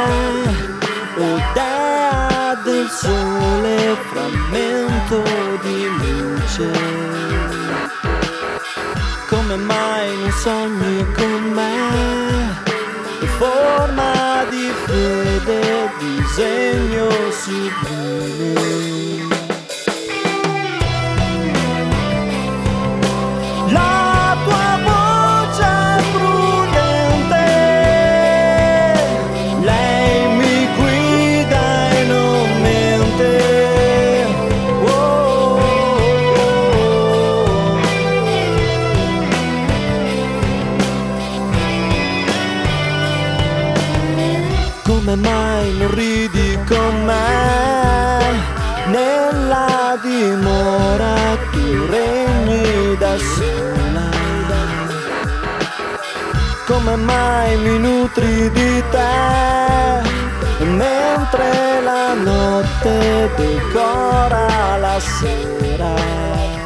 idea del sole, frammento di luce. Come mai non sogni con me? Forma di fede, disegno sublime. La tua voce è prudente, lei mi guida e non mente. Oh, come mai non ridi con me? Nella dimora tu regni da sola. Come mai mi nutri di te mentre la notte decora la sera?